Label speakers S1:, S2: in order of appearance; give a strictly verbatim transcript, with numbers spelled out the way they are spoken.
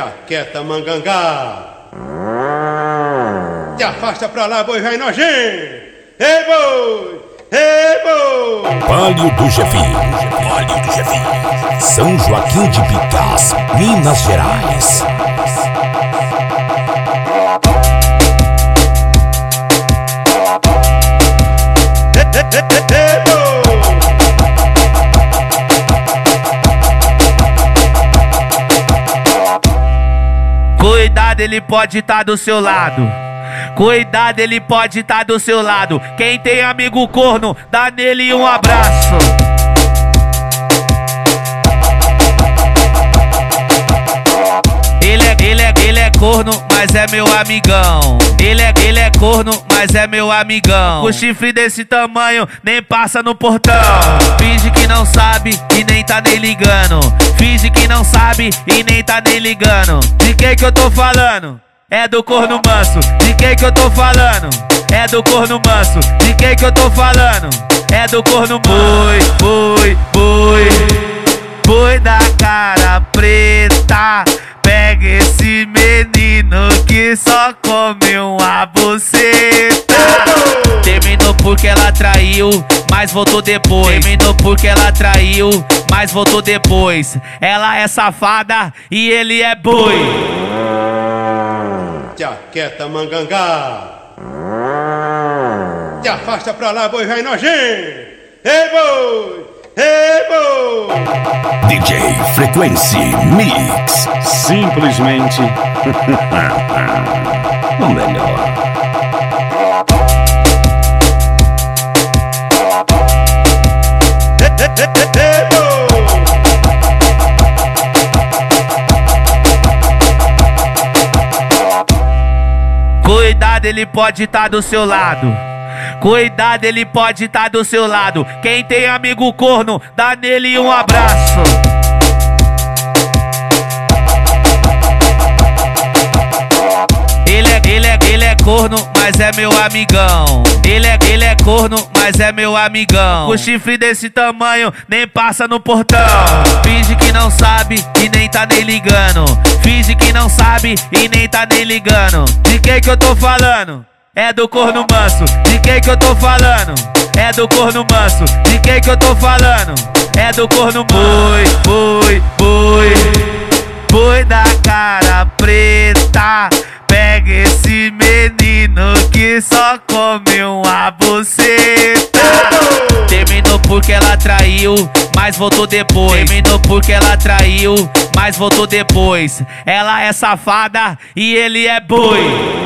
S1: Jaqueta mangangá. Te afasta pra lá, boi vai nojento. Ei, boi! Ei, boi!
S2: Palio do Jefinho, Palio do Jefinho, São Joaquim de Picás, Minas Gerais.
S3: Cuidado, ele pode estar do seu lado. Cuidado, ele pode estar do seu lado. Quem tem amigo corno, dá nele um abraço. Ele é, ele é, ele é corno, mas é meu amigão. Ele é, ele é corno, mas é meu amigão. O chifre desse tamanho nem passa no portão. Finge que não sabe e nem tá nem ligando. Finge que não sabe e nem tá nem ligando. De quem que eu tô falando? É do corno manso. De quem que eu tô falando? É do corno manso. De quem que eu tô falando? É do corno boi, boi, boi. Boi da cara preta. Pega esse menino que só come uma buceta. Terminou porque ela traiu, mas voltou depois. Terminou porque ela traiu, mas voltou depois. Ela é safada e ele é boi.
S1: Jaqueta mangangá. Te afasta pra lá, boi vai nojento. Ei, boi! Ei, boi!
S2: D J Frequency Mix.
S4: Simplesmente o melhor.
S3: Cuidado, ele pode estar do seu lado. Cuidado, ele pode estar do seu lado. Quem tem amigo corno, dá nele um abraço. Ele é, ele é, ele é corno, mas é meu amigão. Ele é, ele é corno, mas é meu amigão. O chifre desse tamanho nem passa no portão. Finge que não sabe e nem tá nem ligando. Finge que não sabe e nem tá nem ligando. De quem que eu tô falando? É do corno manso. De quem que eu tô falando? É do corno manso. De quem que eu tô falando? É do corno boi, boi, boi. Boi da cara preta. Pega esse menino que só come uma buceta. Terminou porque ela traiu, mas voltou depois. Terminou porque ela traiu, mas voltou depois. Ela é safada e ele é boi.